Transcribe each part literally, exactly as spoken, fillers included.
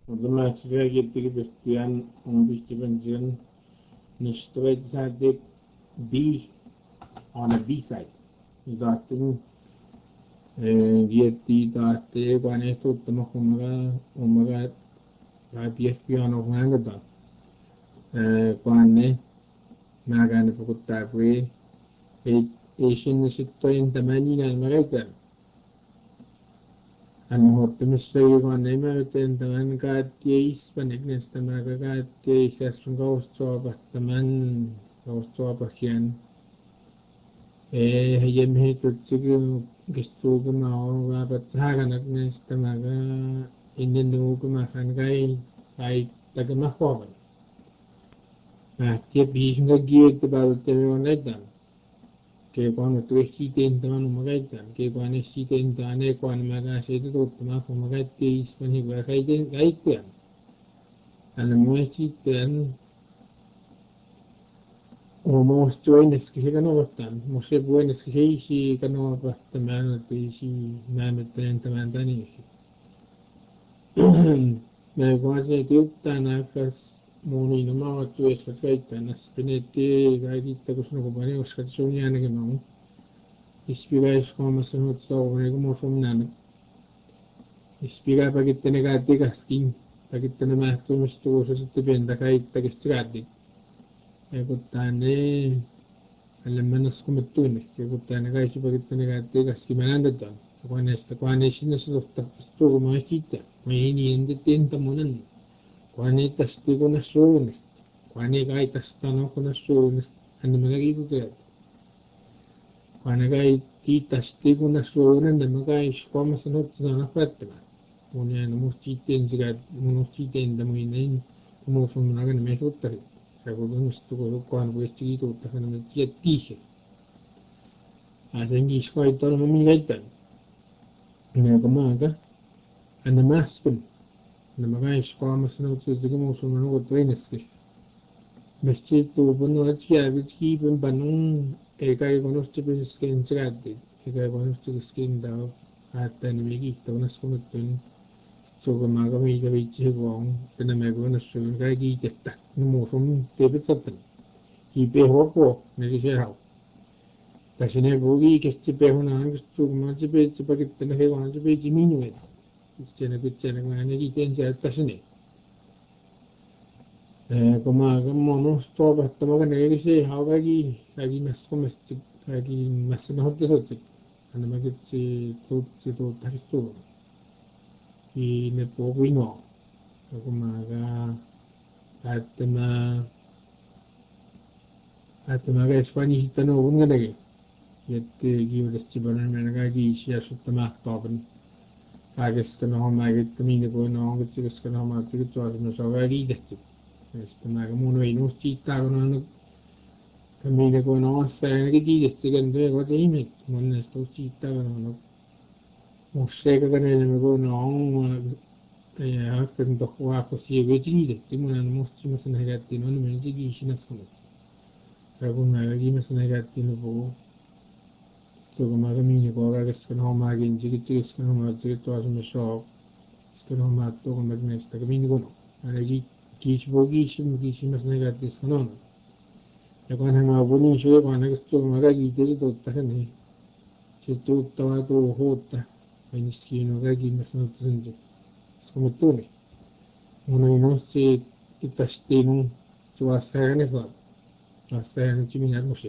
Automatischer giltige besturen und distribution nishtoidsade B on a B side. Daten vietti date guane tuttama umaga umaga rabies piano ngangada guane nagane pukutapwe Asian sittoin tamani na magaita. Ano optimister ko na may taman ka tiis panignes tamaga ka tiis as gaus job taman gaus job kian eh hayem he tutsig gusto ko na o bat haga nagnes tamaga inenu ko makan kai ay tagama ko ba ah tie bis nga giet ba te na dan ke quando tu si tenta non magari che quando si tenta ne quando magari sei tutto ma come magari ti spani guarda che hai hai te alla mo si ten o mo stoines che che no tan mo se buenas che sei si che no basta mano ti si na me tenta mandani me quasi tutta na cas moni no ma tu es che na spinete gai di te sono compagni o scazzoni anche che no ispirais como se no sobre como fumnano ispira para que tenga gatti caskin para que tenga más tu misto so se te penda kai ta che stradi e puttane alle menos come tu ne che puttane kai ci para que tenga gatti caskin mananda ta quando sta quando si ne so sta sto come città ma ini inde tenta monan quando sta sti con assone quando kai ta stanno con assone hanno magari tutto Panagai kita stigu na suona na magai skoma sa not sa na fatta. Unya na musti ten siga musti ten da muinen mo so na ga me sottari. Sa go no sto go ko an questi to ta na me ti tise. A sengi skoi to no mi gaita. Ne go maga ana maspin. Na magai skoma sa not sa siga mo so na go treneski. Messi to bono achia biski ben banun e kai conosce per skin gradi e kai conosce skin da a ten megi to na skon tun so ga ma ga mi ga vi che wong tena me go na su ga gi tetta no mo fum te be satan ki pe ho ko ne ge ha ta sine go gi ke che pe ho na ga su ma che pe che pa ke tena he wa che pe ji mi ni me che ne ke che ne ma ne gi ten che ta sine eh come come non sto battamo che ne che ha ga gi ga gi mes come ga gi mes no hotte so che hanno ma che ci tutti to ta che sto chi ne può qui no come ga atma atma ga spani ci tano un ga ne yette gi ora ci bana me ga gi si asutta toben ga che sto ma che mi ko no che ci sto ma che ci no so ga gi de Questo ma come noi non ci stavano camminare con nostra che di secondo le cose in me non sto ci stavano non sei che ne me con no e a che ndo qua così e di di stiamo non mostri ma sono ragazzi non mi dici ci nascono per una che mi sono ragazzi no po so come cammini con la che sono ma che in giro ci sono ma ci to sono so sono ma to come ne sta cammini con no Kish bogi shim kishi mas ne gati sono e quando ma boni shoe quando che sto magari di to ta ne c'è tutto ma to hotta e ni schino ga gi mas no tsunje sono tone uno non si ita stenu tu asaya ne fa asaya ne ci mi na mo se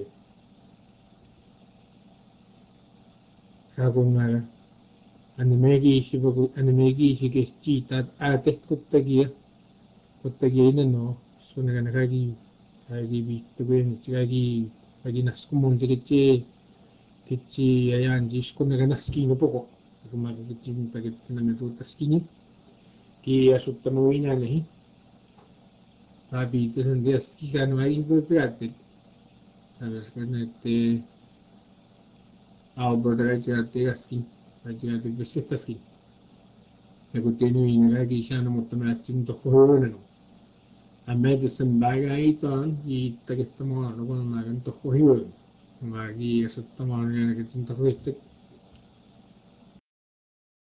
ka con ma anime gi shi bogu anime gi shi che ci ta a te kutta gi Kottagina no sono che nagagi agi vitto bene agi agi nascomo che c'è che ci ayanji scone che naschino poco come che ci perché non mi tutta schini che a sotto moina lì abi te non dia schiga no hai sto tratti allora scone te Albert ragazzi gaschi ragazzi che schi e continui nagagi shano molto mazzi un tocco no a medicine bagay ton i taget mo ano ko magan to ko hiwol magi sa tamang yan ke tin to ko